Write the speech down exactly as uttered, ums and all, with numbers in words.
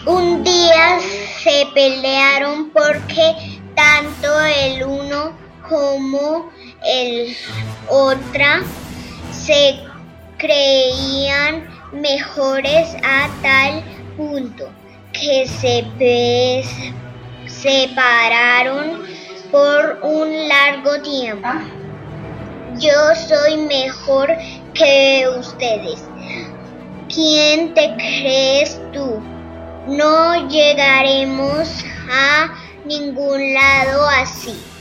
Un día se pelearon porque tanto el uno como el otra se creían mejores a tal punto que se separaron por un largo tiempo. Yo soy mejor que ustedes. ¿Quién te crees tú? No llegaremos a ningún lado así.